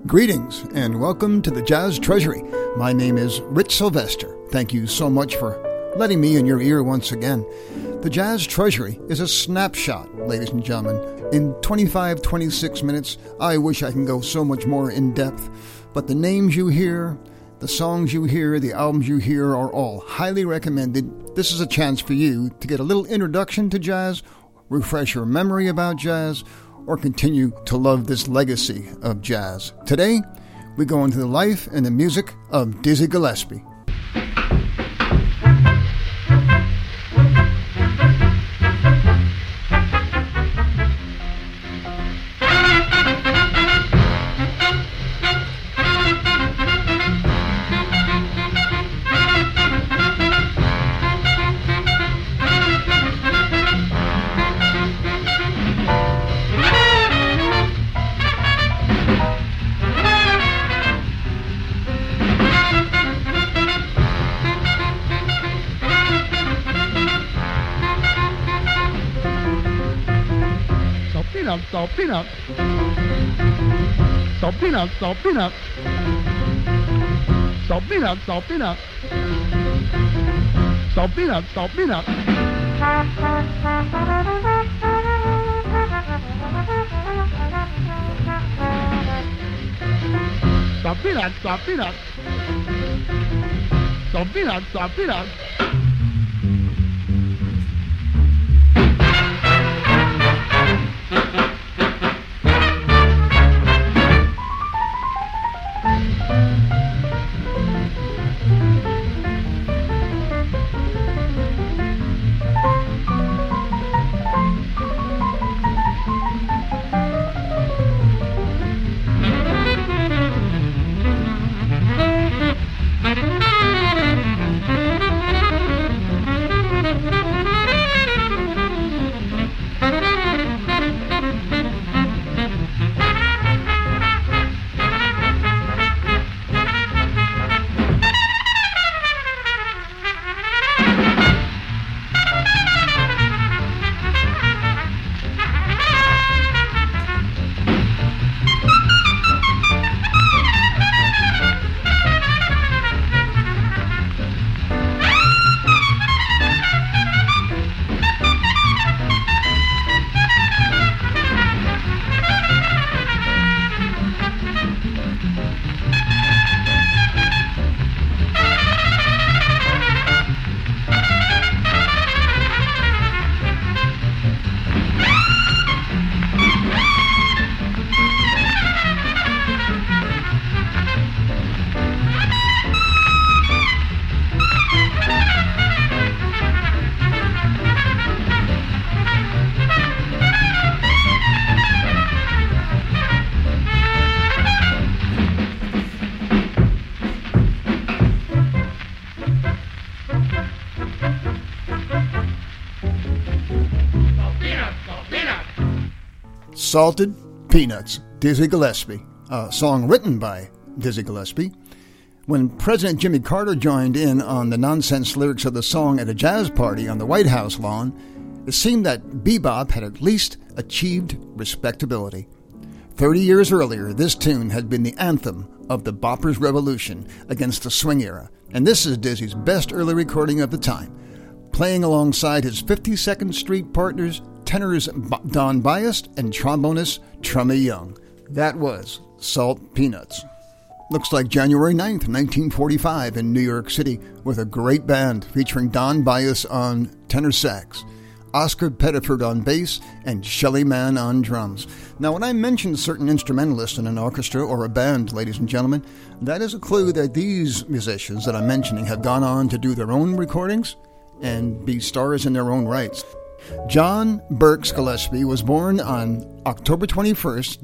Greetings and welcome to the Jazz Treasury. My name is Rich Sylvester. Thank you so much for letting me in your ear once again. The Jazz Treasury is a snapshot, ladies and gentlemen. In 25-26 minutes, I wish I can go so much more in depth, but the names you hear, the songs you hear, the albums you hear are all highly recommended. This is a chance for you to get a little introduction to jazz, refresh your memory about jazz, or continue to love this legacy of jazz. Today, we go into the life and the music of Dizzy Gillespie. Salt peanut. Salt peanut, salt peanut. Salt peanut, salt peanut. Salt peanut, salt peanut. Salt peanut, salt peanut. Salt peanut, salt peanut. Salted Peanuts, Dizzy Gillespie, a song written by Dizzy Gillespie. When President Jimmy Carter joined in on the nonsense lyrics of the song at a jazz party on the White House lawn, it seemed that bebop had at least achieved respectability. 30 years earlier, this tune had been the anthem of the boppers' revolution against the swing era, and this is Dizzy's best early recording of the time, playing alongside his 52nd Street partners, tenors Don Byas and trombonist Trummy Young. That was Salt Peanuts. Looks like January 9th, 1945 in New York City with a great band featuring Don Byas on tenor sax, Oscar Pettiford on bass, and Shelly Manne on drums. Now, when I mention certain instrumentalists in an orchestra or a band, ladies and gentlemen, that is a clue that these musicians that I'm mentioning have gone on to do their own recordings and be stars in their own rights. John Burks Gillespie was born on October 21st,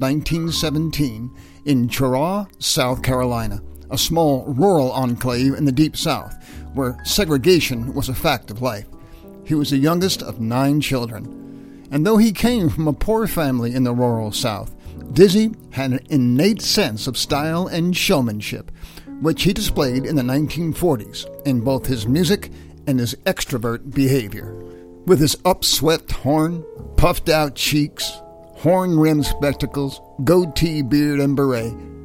1917, in Cheraw, South Carolina, a small rural enclave in the Deep South, where segregation was a fact of life. He was the youngest of 9 children. And though he came from a poor family in the rural South, Dizzy had an innate sense of style and showmanship, which he displayed in the 1940s in both his music and his extrovert behavior. With his upswept horn, puffed-out cheeks, horn-rimmed spectacles, goatee, beard, and beret,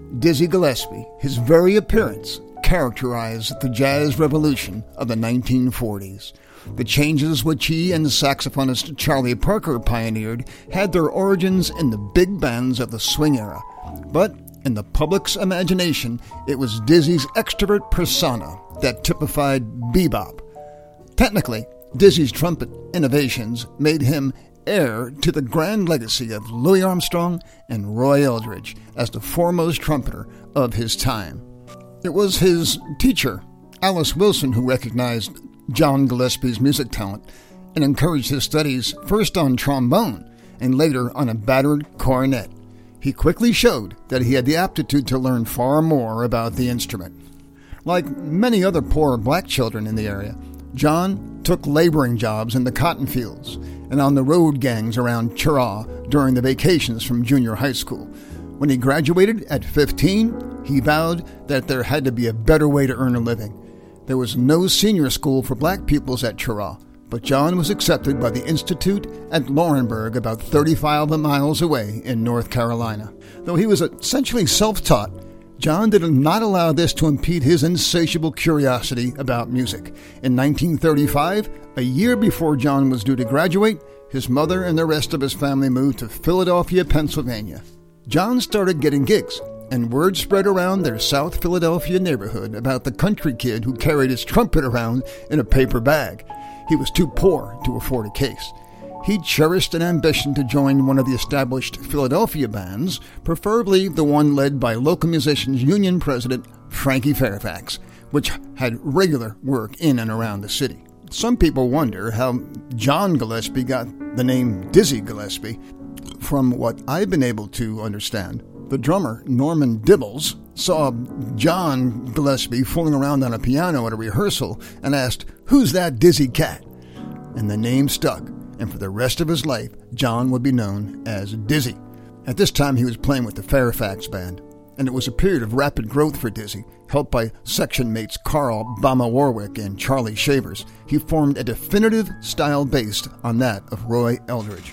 Dizzy Gillespie, his very appearance, characterized the jazz revolution of the 1940s. The changes which he and saxophonist Charlie Parker pioneered had their origins in the big bands of the swing era. But in the public's imagination, it was Dizzy's extrovert persona that typified bebop. Technically, Dizzy's trumpet innovations made him heir to the grand legacy of Louis Armstrong and Roy Eldridge as the foremost trumpeter of his time. It was his teacher, Alice Wilson, who recognized John Gillespie's music talent and encouraged his studies first on trombone and later on a battered cornet. He quickly showed that he had the aptitude to learn far more about the instrument. Like many other poor black children in the area, John took laboring jobs in the cotton fields and on the road gangs around Cheraw during the vacations from junior high school. When he graduated at 15, he vowed that there had to be a better way to earn a living. There was no senior school for black pupils at Cheraw, but John was accepted by the Institute at Laurinburg, about 35 miles away in North Carolina. Though he was essentially self-taught, John did not allow this to impede his insatiable curiosity about music. In 1935, a year before John was due to graduate, his mother and the rest of his family moved to Philadelphia, Pennsylvania. John started getting gigs, and word spread around their South Philadelphia neighborhood about the country kid who carried his trumpet around in a paper bag. He was too poor to afford a case. He cherished an ambition to join one of the established Philadelphia bands, preferably the one led by Local Musicians Union President Frankie Fairfax, which had regular work in and around the city. Some people wonder how John Gillespie got the name Dizzy Gillespie. From what I've been able to understand, the drummer, Norman Dibbles, saw John Gillespie fooling around on a piano at a rehearsal and asked, "Who's that dizzy cat?" And the name stuck, and for the rest of his life, John would be known as Dizzy. At this time, he was playing with the Fairfax Band, and it was a period of rapid growth for Dizzy. Helped by section mates Carl Bama Warwick and Charlie Shavers, he formed a definitive style based on that of Roy Eldridge.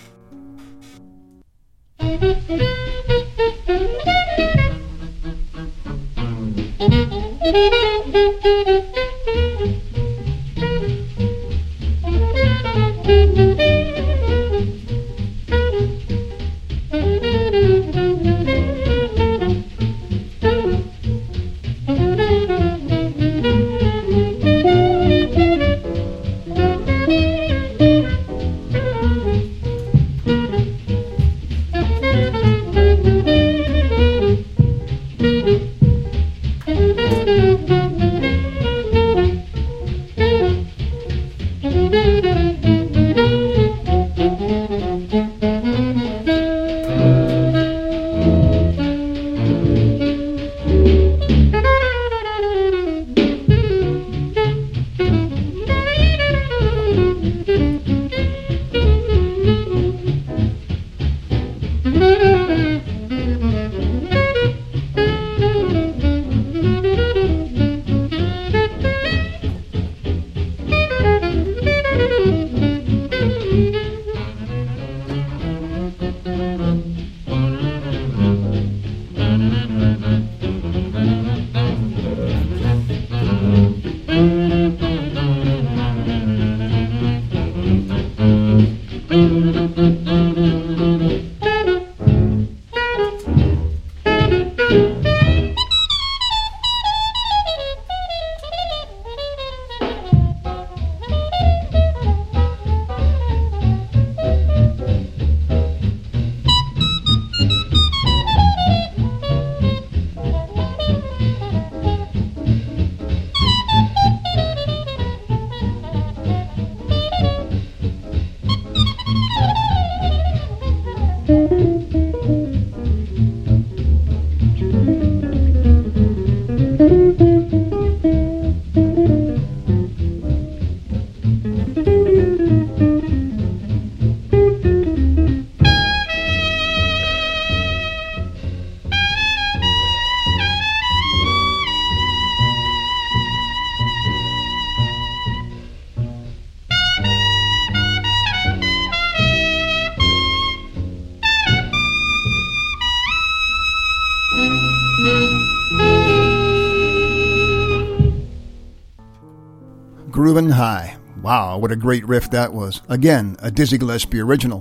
Groovin' High. Wow, what a great riff that was. Again, a Dizzy Gillespie original,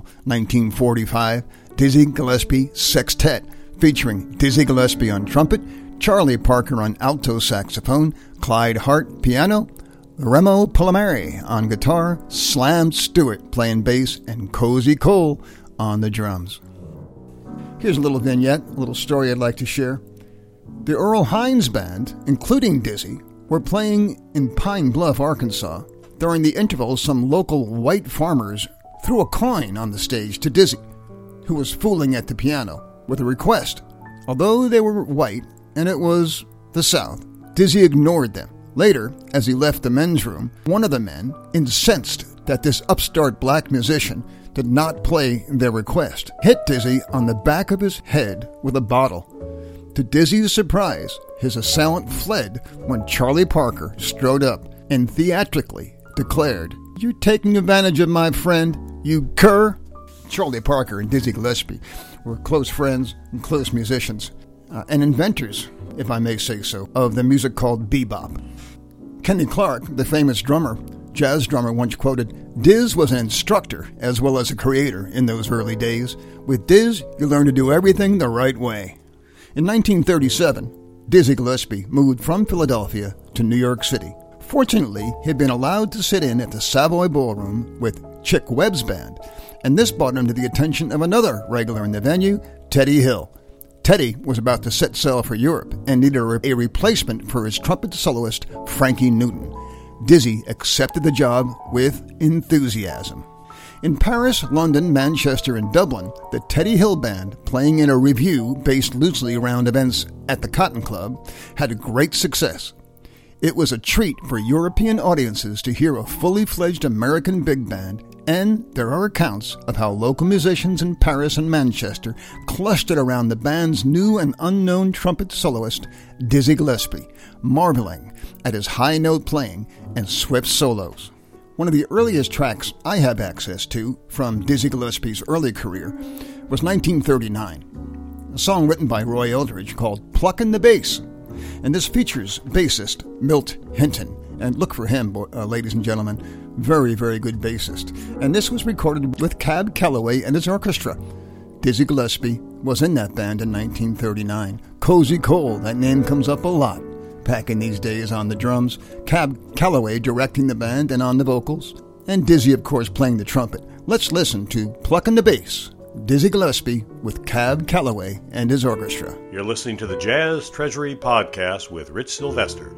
1945, Dizzy Gillespie Sextet, featuring Dizzy Gillespie on trumpet, Charlie Parker on alto saxophone, Clyde Hart piano, Remo Palmieri on guitar, Slam Stewart playing bass, and Cozy Cole on the drums. Here's a little vignette, a little story I'd like to share. The Earl Hines Band, including Dizzy, were playing in Pine Bluff, Arkansas. During the interval, some local white farmers threw a coin on the stage to Dizzy, who was fooling at the piano, with a request. Although they were white, and it was the South, Dizzy ignored them. Later, as he left the men's room, one of the men, incensed that this upstart black musician did not play their request, hit Dizzy on the back of his head with a bottle. To Dizzy's surprise, his assailant fled when Charlie Parker strode up and theatrically declared, "You taking advantage of my friend, you cur?" Charlie Parker and Dizzy Gillespie were close friends and close musicians, and inventors, if I may say so, of the music called bebop. Kenny Clark, the famous drummer, jazz drummer, once quoted, "Diz was an instructor as well as a creator in those early days. With Diz, you learn to do everything the right way." In 1937, Dizzy Gillespie moved from Philadelphia to New York City. Fortunately, he'd been allowed to sit in at the Savoy Ballroom with Chick Webb's band, and this brought him to the attention of another regular in the venue, Teddy Hill. Teddy was about to set sail for Europe and needed a replacement for his trumpet soloist, Frankie Newton. Dizzy accepted the job with enthusiasm. In Paris, London, Manchester, and Dublin, the Teddy Hill Band, playing in a revue based loosely around events at the Cotton Club, had great success. It was a treat for European audiences to hear a fully fledged American big band, and there are accounts of how local musicians in Paris and Manchester clustered around the band's new and unknown trumpet soloist, Dizzy Gillespie, marveling at his high note playing and swift solos. One of the earliest tracks I have access to from Dizzy Gillespie's early career was 1939, a song written by Roy Eldridge called "Pluckin' the Bass." And this features bassist Milt Hinton. And look for him, ladies and gentlemen. Very, very good bassist. And this was recorded with Cab Calloway and his orchestra. Dizzy Gillespie was in that band in 1939. Cozy Cole, that name comes up a lot back in these days on the drums. Cab Calloway directing the band and on the vocals. And Dizzy, of course, playing the trumpet. Let's listen to "Pluckin' the Bass." Dizzy Gillespie with Cab Calloway and his orchestra. You're listening to the Jazz Treasury Podcast with Rich Sylvester.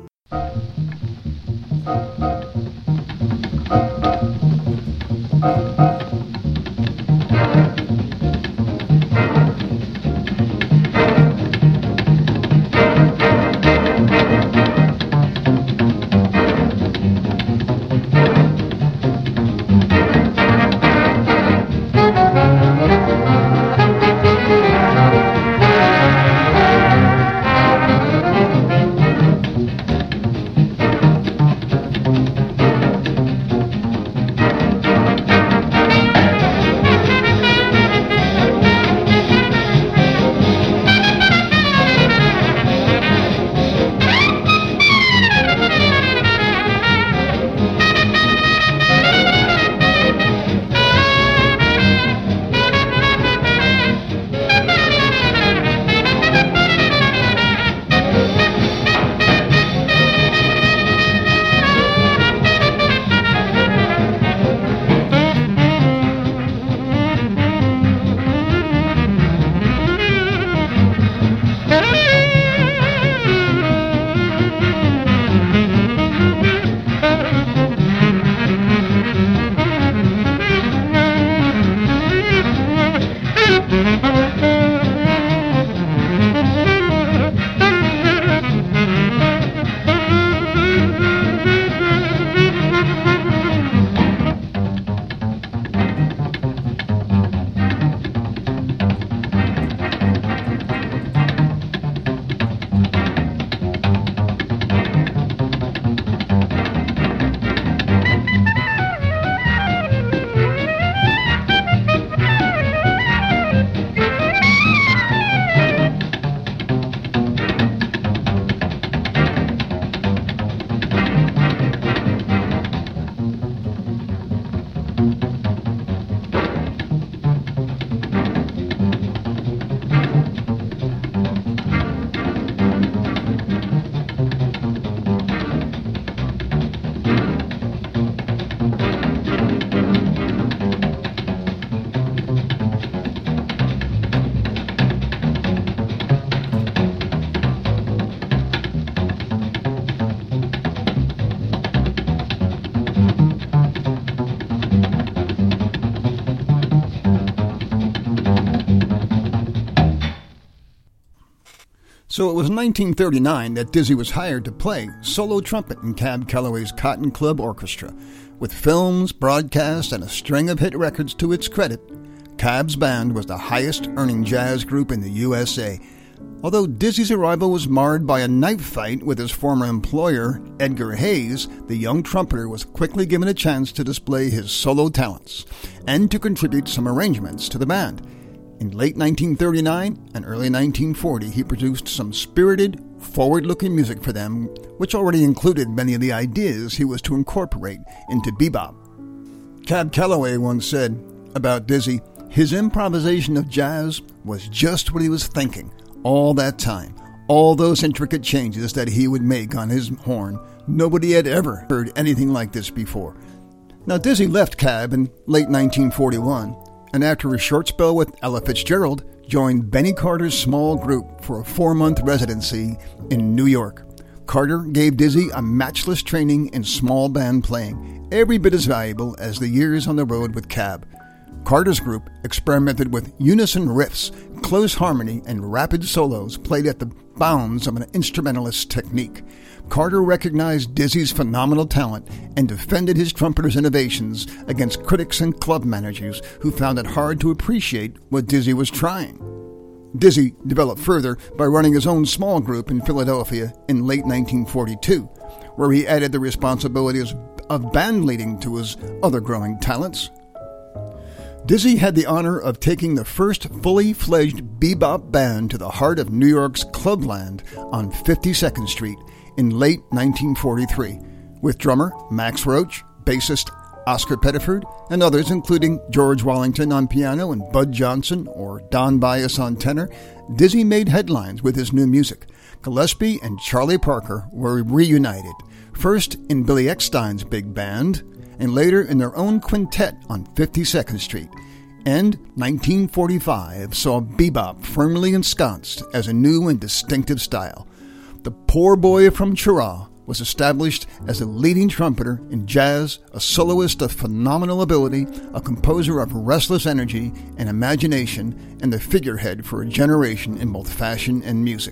So it was in 1939 that Dizzy was hired to play solo trumpet in Cab Calloway's Cotton Club Orchestra. With films, broadcasts, and a string of hit records to its credit, Cab's band was the highest-earning jazz group in the USA. Although Dizzy's arrival was marred by a knife fight with his former employer, Edgar Hayes, the young trumpeter was quickly given a chance to display his solo talents and to contribute some arrangements to the band. In late 1939 and early 1940, he produced some spirited, forward-looking music for them, which already included many of the ideas he was to incorporate into bebop. Cab Calloway once said about Dizzy, his improvisation of jazz was just what he was thinking all that time. All those intricate changes that he would make on his horn, nobody had ever heard anything like this before. Now, Dizzy left Cab in late 1941, and after a short spell with Ella Fitzgerald, joined Benny Carter's small group for a 4-month residency in New York. Carter gave Dizzy a matchless training in small band playing, every bit as valuable as the years on the road with Cab. Carter's group experimented with unison riffs, close harmony, and rapid solos played at the bounds of an instrumentalist technique. Carter recognized Dizzy's phenomenal talent and defended his trumpeter's innovations against critics and club managers who found it hard to appreciate what Dizzy was trying. Dizzy developed further by running his own small group in Philadelphia in late 1942, where he added the responsibilities of band leading to his other growing talents. Dizzy had the honor of taking the first fully fledged bebop band to the heart of New York's Clubland on 52nd Street in late 1943, with drummer Max Roach, bassist Oscar Pettiford, and others including George Wallington on piano and Bud Johnson or Don Byas on tenor. Dizzy made headlines with his new music. Gillespie and Charlie Parker were reunited, first in Billy Eckstine's big band, and later in their own quintet on 52nd Street. And 1945 saw bebop firmly ensconced as a new and distinctive style. The poor boy from Chirraw was established as a leading trumpeter in jazz, a soloist of phenomenal ability, a composer of restless energy and imagination, and the figurehead for a generation in both fashion and music.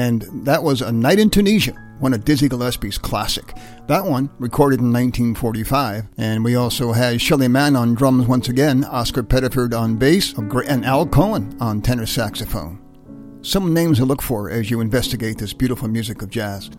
and that was A Night in Tunisia, one of Dizzy Gillespie's classic. That one recorded in 1945, and we also had Shelly Manne on drums once again, Oscar Pettiford on bass, and Al Cohen on tenor saxophone. Some names to look for as you investigate this beautiful music of jazz.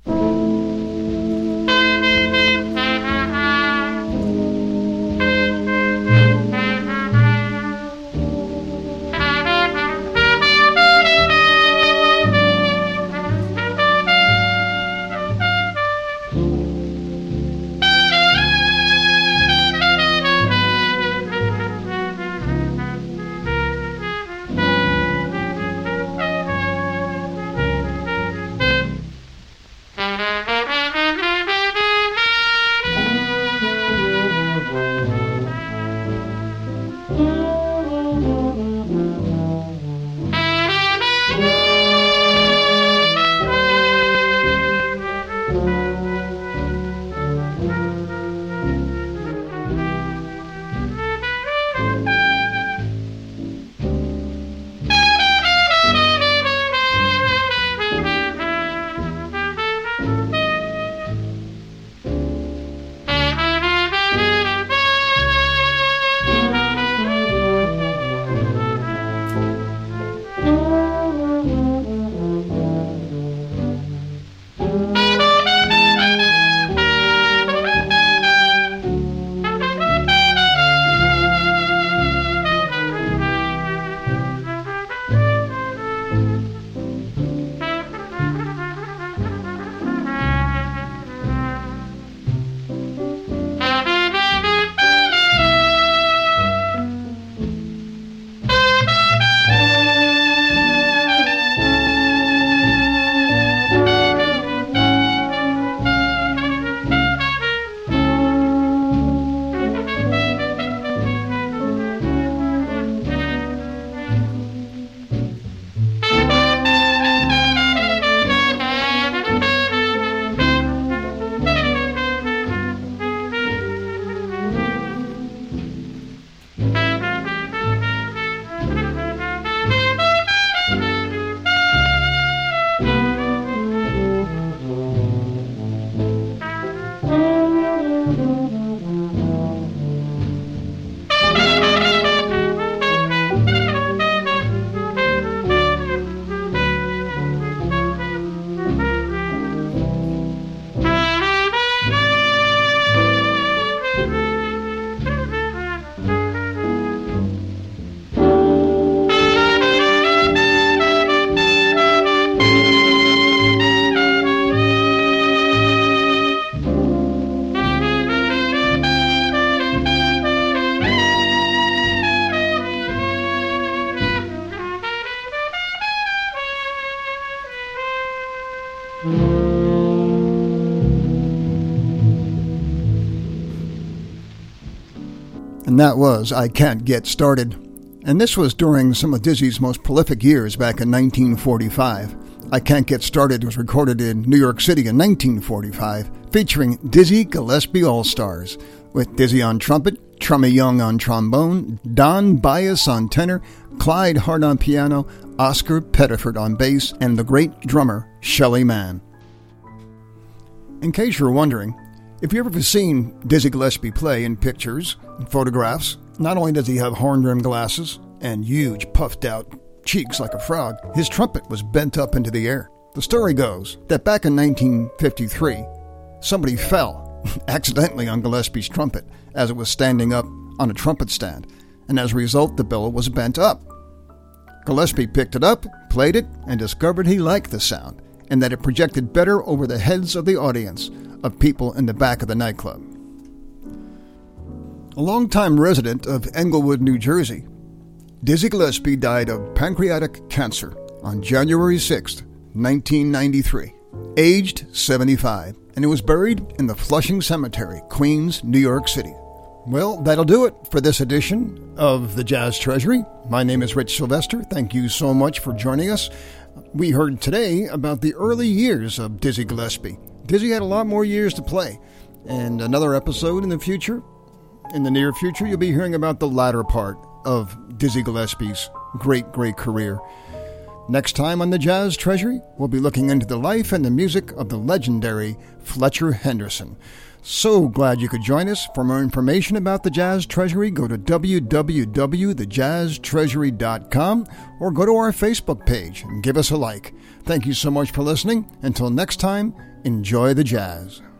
And that was I Can't Get Started. And this was during some of Dizzy's most prolific years back in 1945. I Can't Get Started was recorded in New York City in 1945, featuring Dizzy Gillespie All-Stars, with Dizzy on trumpet, Trummy Young on trombone, Don Byas on tenor, Clyde Hart on piano, Oscar Pettiford on bass, and the great drummer Shelly Manne. In case you're wondering, if you've ever seen Dizzy Gillespie play in pictures and photographs, not only does he have horn-rimmed glasses and huge puffed-out cheeks like a frog, his trumpet was bent up into the air. The story goes that back in 1953, somebody fell accidentally on Gillespie's trumpet as it was standing up on a trumpet stand, and as a result, the billow was bent up. Gillespie picked it up, played it, and discovered he liked the sound, and that it projected better over the heads of the audience of people in the back of the nightclub. A longtime resident of Englewood, New Jersey, Dizzy Gillespie died of pancreatic cancer on January 6, 1993, aged 75, and he was buried in the Flushing Cemetery, Queens, New York City. Well, that'll do it for this edition of the Jazz Treasury. My name is Rich Sylvester. Thank you so much for joining us. We heard today about the early years of Dizzy Gillespie. Dizzy had a lot more years to play, and another episode in the future. In the near future, you'll be hearing about the latter part of Dizzy Gillespie's great career. Next time on the Jazz Treasury, we'll be looking into the life and the music of the legendary Fletcher Henderson. So glad you could join us. For more information about the Jazz Treasury, go to www.thejazztreasury.com or go to our Facebook page and give us a like. Thank you so much for listening. Until next time, enjoy the jazz.